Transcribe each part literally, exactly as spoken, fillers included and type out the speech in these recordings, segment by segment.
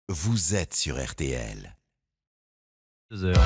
Vous êtes sur R T L. deux heures.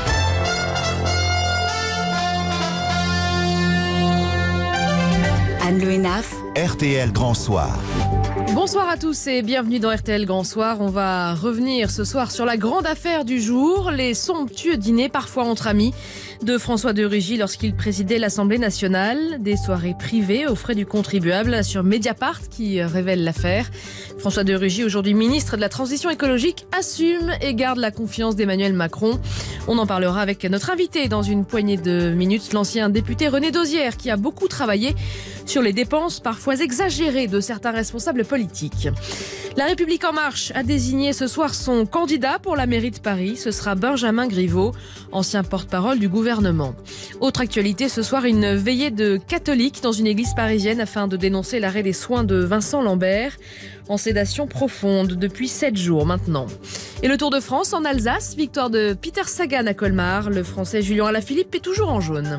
Anne Le Hénaff. R T L Grand Soir. Bonsoir à tous et bienvenue dans R T L Grand Soir. On va revenir ce soir sur la grande affaire du jour, les somptueux dîners, parfois entre amis, de François de Rugy lorsqu'il présidait l'Assemblée nationale. Des soirées privées aux frais du contribuable sur Mediapart qui révèle l'affaire. François de Rugy, aujourd'hui ministre de la Transition écologique, assume et garde la confiance d'Emmanuel Macron. On en parlera avec notre invité dans une poignée de minutes, l'ancien député René Dosière, qui a beaucoup travaillé sur les dépenses parfois exagérées de certains responsables politiques. La République En Marche a désigné ce soir son candidat pour la mairie de Paris. Ce sera Benjamin Griveaux, ancien porte-parole du gouvernement. Autre actualité, ce soir, une veillée de catholiques dans une église parisienne afin de dénoncer l'arrêt des soins de Vincent Lambert, en sédation profonde depuis sept jours maintenant. Et le Tour de France en Alsace, victoire de Peter Sagan à Colmar. Le Français Julien Alaphilippe est toujours en jaune.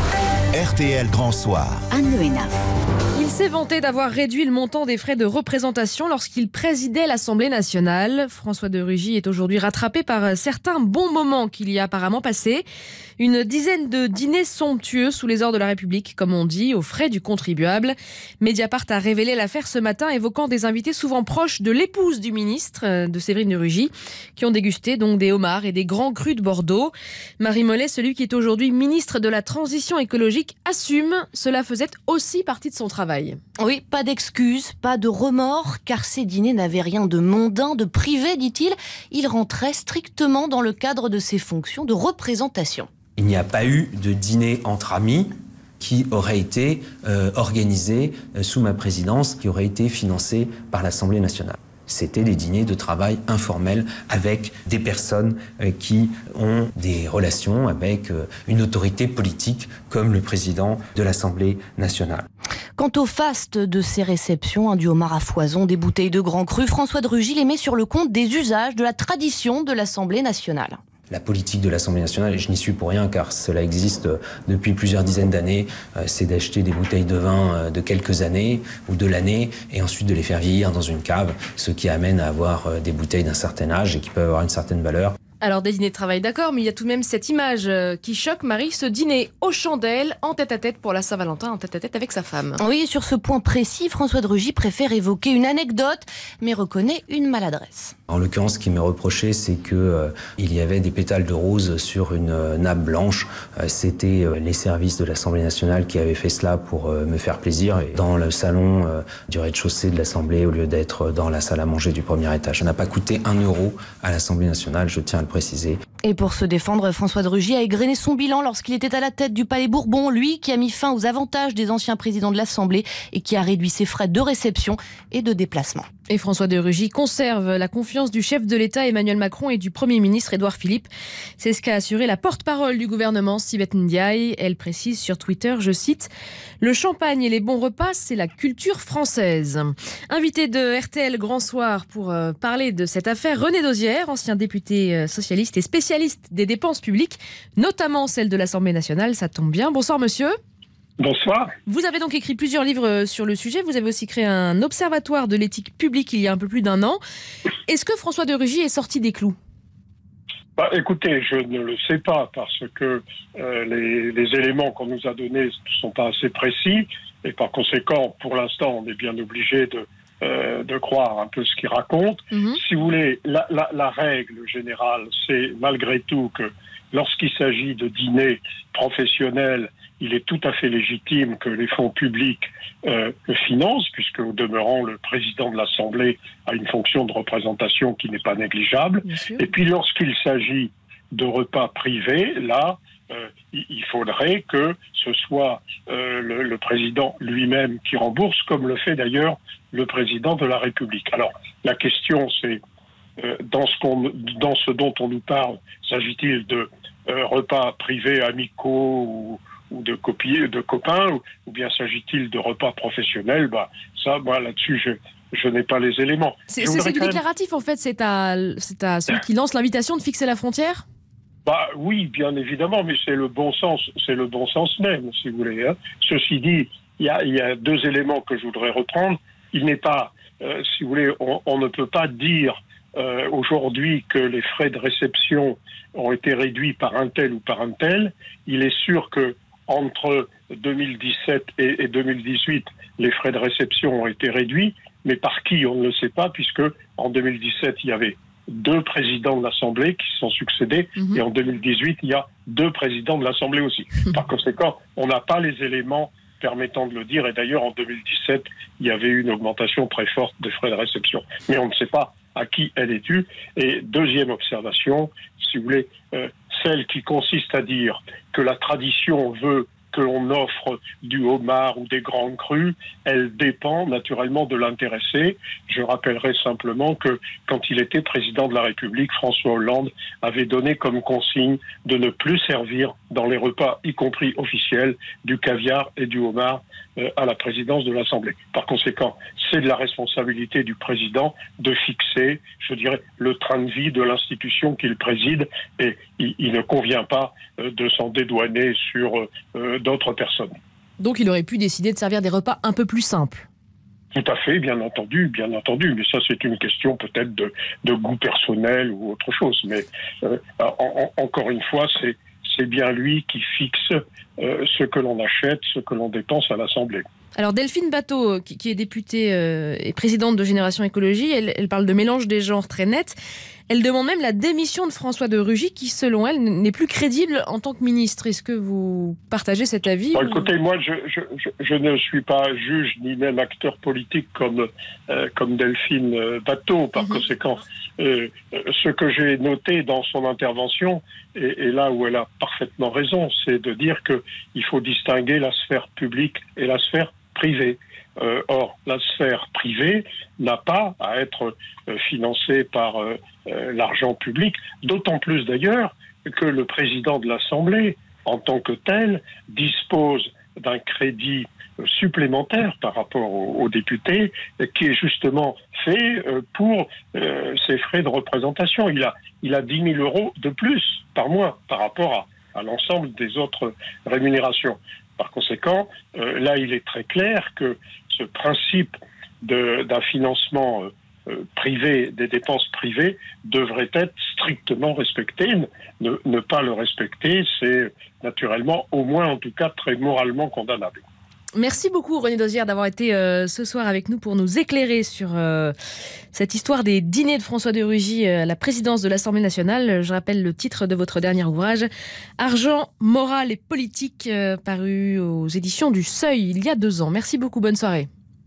R T L Grand Soir. Anne Le Hénaff. Il s'est vanté d'avoir réduit le montant des frais de représentation lorsqu'il présidait l'Assemblée nationale. François de Rugy est aujourd'hui rattrapé par certains bons moments qu'il y a apparemment passés. Une dizaine de dîners somptueux sous les ors de la République, comme on dit, aux frais du contribuable. Mediapart a révélé l'affaire ce matin, évoquant des invités souvent proches de l'épouse du ministre, de Séverine de Rugy, qui ont dégusté donc des homards et des grands crus de Bordeaux. Marie Mollet, celui qui est aujourd'hui ministre de la Transition écologique, assume cela faisait aussi partie de son travail. Oui, pas d'excuses, pas de remords, car ces dîners n'avaient rien de mondain, de privé, dit-il. Il rentrait strictement dans le cadre de ses fonctions de représentation. Il n'y a pas eu de dîner entre amis qui aurait été euh, organisé euh, sous ma présidence, qui aurait été financé par l'Assemblée nationale. C'était des dîners de travail informels avec des personnes euh, qui ont des relations avec euh, une autorité politique comme le président de l'Assemblée nationale. Quant au faste de ces réceptions, un du homard à foison, des bouteilles de grands crus, François de Rugy les met sur le compte des usages, de la tradition de l'Assemblée nationale. La politique de l'Assemblée nationale, et je n'y suis pour rien car cela existe depuis plusieurs dizaines d'années, c'est d'acheter des bouteilles de vin de quelques années ou de l'année et ensuite de les faire vieillir dans une cave, ce qui amène à avoir des bouteilles d'un certain âge et qui peuvent avoir une certaine valeur. Alors des dîners de travail, d'accord, mais il y a tout de même cette image qui choque Marie, ce dîner aux chandelles, en tête-à-tête pour la Saint-Valentin, en tête-à-tête avec sa femme. Oui, sur ce point précis, François de Rugy préfère évoquer une anecdote, mais reconnaît une maladresse. En l'occurrence, ce qui m'est reproché, c'est qu'il euh, y avait des pétales de rose sur une euh, nappe blanche. Euh, C'était euh, les services de l'Assemblée nationale qui avaient fait cela pour euh, me faire plaisir. Et dans le salon euh, du rez-de-chaussée de l'Assemblée, au lieu d'être dans la salle à manger du premier étage. Ça n'a pas coûté un euro à l'Assemblée nationale, je tiens à le préciser. Et pour se défendre, François de Rugy a égrené son bilan lorsqu'il était à la tête du Palais Bourbon, lui qui a mis fin aux avantages des anciens présidents de l'Assemblée et qui a réduit ses frais de réception et de déplacement. Et François de Rugy conserve la confiance du chef de l'État Emmanuel Macron et du Premier ministre Édouard Philippe. C'est ce qu'a assuré la porte-parole du gouvernement Sibeth Ndiaye. Elle précise sur Twitter, je cite, « Le champagne et les bons repas, c'est la culture française ». Invité de R T L Grand Soir pour euh, parler de cette affaire, René Dosière, ancien député euh, socialiste et spécialiste des dépenses publiques, notamment celle de l'Assemblée nationale. Ça tombe bien. Bonsoir monsieur. Bonsoir. Vous avez donc écrit plusieurs livres sur le sujet. Vous avez aussi créé un observatoire de l'éthique publique il y a un peu plus d'un an. Est-ce que François de Rugy est sorti des clous ? Bah, écoutez, je ne le sais pas parce que euh, les, les éléments qu'on nous a donnés ne sont pas assez précis et par conséquent, pour l'instant, on est bien obligé de, euh, de croire un peu ce qu'il raconte. Mm-hmm. Si vous voulez, la, la, la règle générale, c'est malgré tout que lorsqu'il s'agit de dîners professionnels, il est tout à fait légitime que les fonds publics euh, le financent, puisque au demeurant, le président de l'Assemblée a une fonction de représentation qui n'est pas négligeable. Et puis lorsqu'il s'agit de repas privés, là, euh, il faudrait que ce soit euh, le, le président lui-même qui rembourse, comme le fait d'ailleurs le président de la République. Alors, la question, c'est, euh, dans, ce qu'on, dans ce dont on nous parle, s'agit-il de euh, repas privés, amicaux ou ou de copier, de copains, ou, ou bien s'agit-il de repas professionnels? Bah, ça, moi, là-dessus, je, je n'ai pas les éléments. C'est, c'est, c'est du déclaratif, même... en fait. C'est à, c'est à celui qui lance l'invitation de fixer la frontière? Bah oui, bien évidemment, mais c'est le bon sens, c'est le bon sens même, si vous voulez. Hein. Ceci dit, il y a, il y a deux éléments que je voudrais reprendre. Il n'est pas, euh, si vous voulez, on, on ne peut pas dire euh, aujourd'hui que les frais de réception ont été réduits par un tel ou par un tel, il est sûr que entre deux mille dix-sept et, et deux mille dix-huit, les frais de réception ont été réduits, mais par qui, on ne le sait pas, puisque en deux mille dix-sept, il y avait deux présidents de l'Assemblée qui se sont succédés, mmh. et en deux mille dix-huit, il y a deux présidents de l'Assemblée aussi. Par conséquent, on n'a pas les éléments permettant de le dire, et d'ailleurs, en deux mille dix-sept, il y avait eu une augmentation très forte des frais de réception. Mais on ne sait pas à qui elle est due. Et deuxième observation, si vous voulez, euh, celle qui consiste à dire que la tradition veut que l'on offre du homard ou des grandes crues, elle dépend naturellement de l'intéressé. Je rappellerai simplement que quand il était président de la République, François Hollande avait donné comme consigne de ne plus servir dans les repas, y compris officiels, du caviar et du homard euh, à la présidence de l'Assemblée. Par conséquent, c'est de la responsabilité du président de fixer, je dirais, le train de vie de l'institution qu'il préside, et il, il ne convient pas euh, de s'en dédouaner sur euh, d'autres personnes. Donc il aurait pu décider de servir des repas un peu plus simples. Tout à fait, bien entendu, bien entendu. Mais ça, c'est une question peut-être de, de goût personnel ou autre chose. Mais euh, en, en, encore une fois, c'est, c'est bien lui qui fixe euh, ce que l'on achète, ce que l'on dépense à l'Assemblée. Alors Delphine Batho, qui, qui est députée euh, et présidente de Génération Écologie, elle, elle parle de mélange des genres très net. Elle demande même la démission de François de Rugy, qui, selon elle, n'est plus crédible en tant que ministre. Est-ce que vous partagez cet avis? Bon, ou... Écoutez, moi, je, je, je, je ne suis pas juge ni même acteur politique comme, euh, comme Delphine Batho. Par mm-hmm. conséquent, euh, ce que j'ai noté dans son intervention, et, et là où elle a parfaitement raison, c'est de dire qu'il faut distinguer la sphère publique et la sphère privée. Euh, or, la sphère privée n'a pas à être euh, financée par euh, euh, l'argent public, d'autant plus d'ailleurs que le président de l'Assemblée, en tant que tel, dispose d'un crédit euh, supplémentaire par rapport aux, aux députés, euh, qui est justement fait euh, pour euh, ses frais de représentation. Il a, il a dix mille euros de plus par mois par rapport à, à l'ensemble des autres rémunérations. Par conséquent, euh, là, il est très clair que ce principe de, d'un financement euh, privé, des dépenses privées, devrait être strictement respecté. Ne, ne pas le respecter, c'est naturellement, au moins en tout cas, très moralement condamnable. Merci beaucoup René Dosière d'avoir été euh, ce soir avec nous pour nous éclairer sur euh, cette histoire des dîners de François de Rugy à la présidence de l'Assemblée nationale. Je rappelle le titre de votre dernier ouvrage, Argent, morale et politique, euh, paru aux éditions du Seuil il y a deux ans. Merci beaucoup, bonne soirée.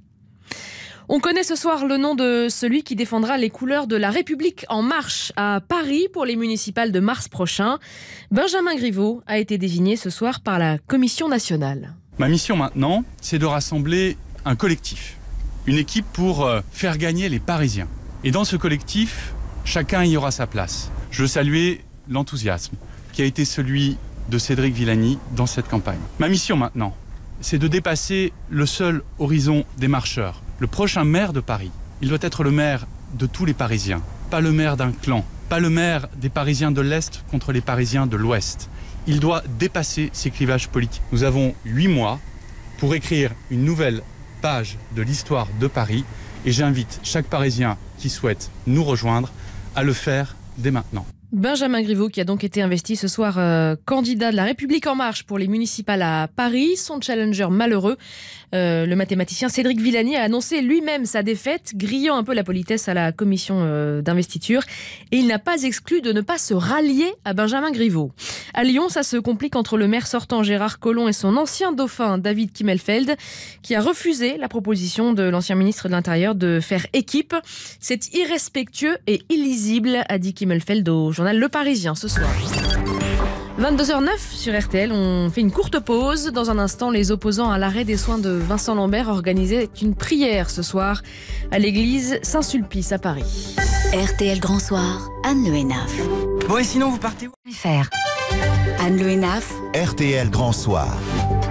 On connaît ce soir le nom de celui qui défendra les couleurs de la République en marche à Paris pour les municipales de mars prochain. Benjamin Griveaux a été désigné ce soir par la Commission nationale. Ma mission maintenant, c'est de rassembler un collectif, une équipe pour faire gagner les Parisiens. Et dans ce collectif, chacun y aura sa place. Je veux saluer l'enthousiasme qui a été celui de Cédric Villani dans cette campagne. Ma mission maintenant, c'est de dépasser le seul horizon des marcheurs. Le prochain maire de Paris, il doit être le maire de tous les Parisiens, pas le maire d'un clan, pas le maire des Parisiens de l'Est contre les Parisiens de l'Ouest. Il doit dépasser ces clivages politiques. Nous avons huit mois pour écrire une nouvelle page de l'histoire de Paris et j'invite chaque Parisien qui souhaite nous rejoindre à le faire dès maintenant. Benjamin Griveaux qui a donc été investi ce soir euh, candidat de la République en marche pour les municipales à Paris. Son challenger malheureux, euh, le mathématicien Cédric Villani, a annoncé lui-même sa défaite, grillant un peu la politesse à la commission euh, d'investiture. Et il n'a pas exclu de ne pas se rallier à Benjamin Griveaux. À Lyon, ça se complique entre le maire sortant Gérard Collomb et son ancien dauphin David Kimmelfeld, qui a refusé la proposition de l'ancien ministre de l'Intérieur de faire équipe. C'est irrespectueux et illisible, a dit Kimmelfeld au journal Le Parisien ce soir. vingt-deux heures neuf sur R T L, on fait une courte pause. Dans un instant, les opposants à l'arrêt des soins de Vincent Lambert organisaient une prière ce soir à l'église Saint-Sulpice à Paris. R T L Grand Soir, Anne Le Hénaff. Bon, et sinon, vous partez où ? Faire. Anne Le Hénaff. R T L Grand Soir.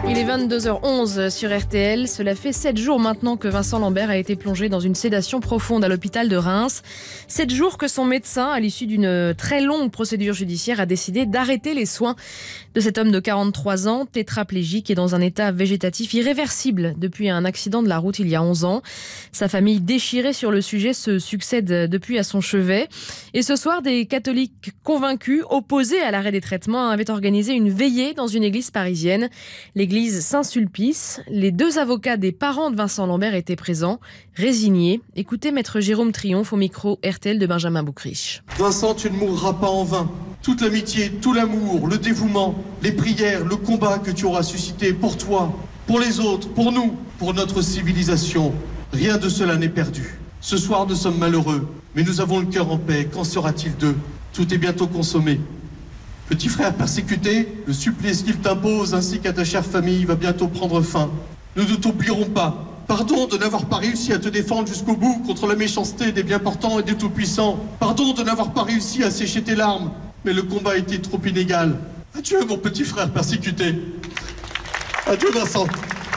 Il est vingt-deux heures onze sur R T L. Cela fait sept jours maintenant que Vincent Lambert a été plongé dans une sédation profonde à l'hôpital de Reims. Sept jours que son médecin, à l'issue d'une très longue procédure judiciaire, a décidé d'arrêter les soins de cet homme de quarante-trois ans, tétraplégique et dans un état végétatif irréversible depuis un accident de la route il y a onze ans. Sa famille déchirée sur le sujet se succède depuis à son chevet. Et ce soir, des catholiques convaincus, opposés à l'arrêt des traitements, avaient organisé une veillée dans une église parisienne. L'église Saint-Sulpice. Les deux avocats des parents de Vincent Lambert étaient présents, résignés. Écoutez maître Jérôme Triomphe au micro R T L de Benjamin Boucriche. Vincent, tu ne mourras pas en vain. Toute l'amitié, tout l'amour, le dévouement, les prières, le combat que tu auras suscité pour toi, pour les autres, pour nous, pour notre civilisation, rien de cela n'est perdu. Ce soir, nous sommes malheureux, mais nous avons le cœur en paix. Qu'en sera-t-il d'eux ? Tout est bientôt consommé. Petit frère persécuté, le supplice qu'il t'impose ainsi qu'à ta chère famille va bientôt prendre fin. Nous ne t'oublierons pas. Pardon de n'avoir pas réussi à te défendre jusqu'au bout contre la méchanceté des bien-portants et des tout-puissants. Pardon de n'avoir pas réussi à sécher tes larmes, mais le combat était trop inégal. Adieu mon petit frère persécuté. Adieu Vincent.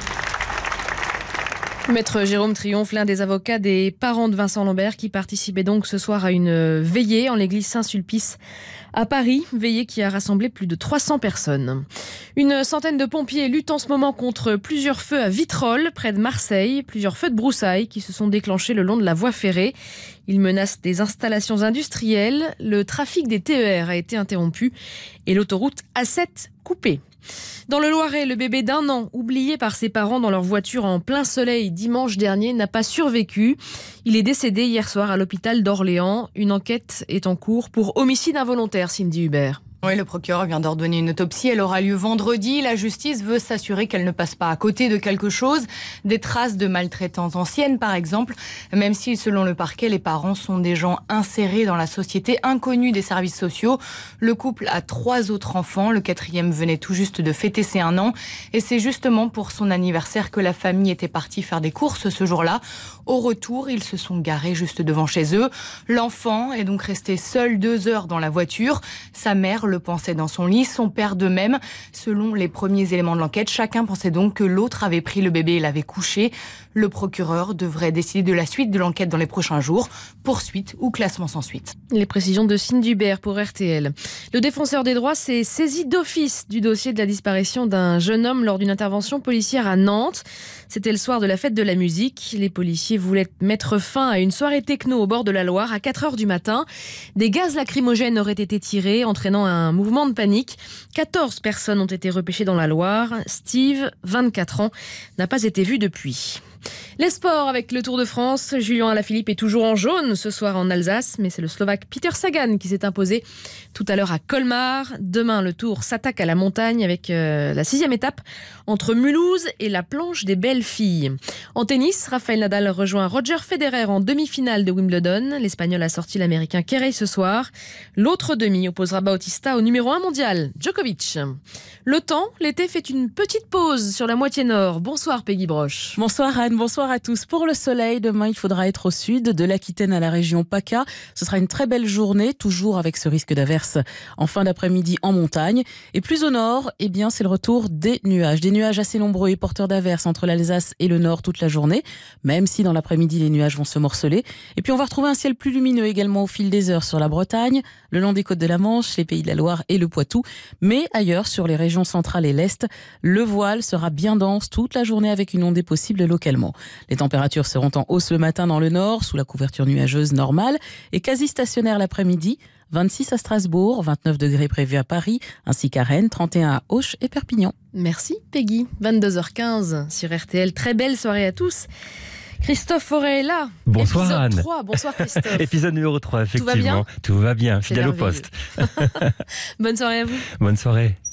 Maître Jérôme Triomphe, l'un des avocats des parents de Vincent Lambert, qui participait donc ce soir à une veillée en l'église Saint-Sulpice à Paris, veillée qui a rassemblé plus de trois cents personnes. Une centaine de pompiers luttent en ce moment contre plusieurs feux à Vitrolles, près de Marseille, plusieurs feux de broussailles qui se sont déclenchés le long de la voie ferrée. Ils menacent des installations industrielles, le trafic des T E R a été interrompu et l'autoroute A sept coupée. Dans le Loiret, le bébé d'un an, oublié par ses parents dans leur voiture en plein soleil dimanche dernier, n'a pas survécu. Il est décédé hier soir à l'hôpital d'Orléans. Une enquête est en cours pour homicide involontaire, Cindy Hubert. Oui, le procureur vient d'ordonner une autopsie. Elle aura lieu vendredi. La justice veut s'assurer qu'elle ne passe pas à côté de quelque chose. Des traces de maltraitance anciennes, par exemple. Même si, selon le parquet, les parents sont des gens insérés dans la société, inconnus des services sociaux. Le couple a trois autres enfants. Le quatrième venait tout juste de fêter ses un an. Et c'est justement pour son anniversaire que la famille était partie faire des courses ce jour-là. Au retour, ils se sont garés juste devant chez eux. L'enfant est donc resté seul deux heures dans la voiture. Sa mère le pensait dans son lit, son père de même. Selon les premiers éléments de l'enquête, chacun pensait donc que l'autre avait pris le bébé et l'avait couché. Le procureur devrait décider de la suite de l'enquête dans les prochains jours. Poursuite ou classement sans suite. Les précisions de Cindy Hubert pour R T L. Le défenseur des droits s'est saisi d'office du dossier de la disparition d'un jeune homme lors d'une intervention policière à Nantes. C'était le soir de la fête de la musique. Les policiers voulaient mettre fin à une soirée techno au bord de la Loire à quatre heures du matin. Des gaz lacrymogènes auraient été tirés, entraînant un mouvement de panique. quatorze personnes ont été repêchées dans la Loire. Steve, vingt-quatre ans, n'a pas été vu depuis. Les sports avec le Tour de France. Julien Alaphilippe est toujours en jaune ce soir en Alsace, mais c'est le Slovaque Peter Sagan qui s'est imposé tout à l'heure à Colmar. Demain, le Tour s'attaque à la montagne avec euh, la sixième étape entre Mulhouse et la planche des belles filles. En tennis, Rafael Nadal rejoint Roger Federer en demi-finale de Wimbledon. L'Espagnol a sorti l'Américain Querrey ce soir. L'autre demi opposera Bautista au numéro un mondial, Djokovic. Le temps, l'été fait une petite pause sur la moitié nord. Bonsoir Peggy Broche. Bonsoir Anne, bonsoir à tous. Pour le soleil, demain il faudra être au sud, de l'Aquitaine à la région PACA. Ce sera une très belle journée, toujours avec ce risque d'averse en fin d'après-midi en montagne. Et plus au nord, eh bien c'est le retour des nuages. Des nuages assez nombreux et porteurs d'averse entre l'Alsace et le nord toute la journée, même si dans l'après-midi les nuages vont se morceler. Et puis on va retrouver un ciel plus lumineux également au fil des heures sur la Bretagne, le long des côtes de la Manche, les Pays de la Loire et le Poitou. Mais ailleurs, sur les régions centrales et l'Est, le voile sera bien dense toute la journée avec une ondée possible localement. Les températures seront en hausse le matin dans le nord, sous la couverture nuageuse normale, et quasi stationnaire l'après-midi. vingt-six à Strasbourg, vingt-neuf degrés prévus à Paris, ainsi qu'à Rennes, trente et un à Auch et Perpignan. Merci Peggy. vingt-deux heures quinze sur R T L. Très belle soirée à tous. Christophe Forêt est là. Bonsoir Épisode Anne. trois. Bonsoir Christophe. Épisode numéro trois, effectivement. Tout va bien ? Tout va bien, C'est fidèle au merveilleux. poste. Bonne soirée à vous. Bonne soirée.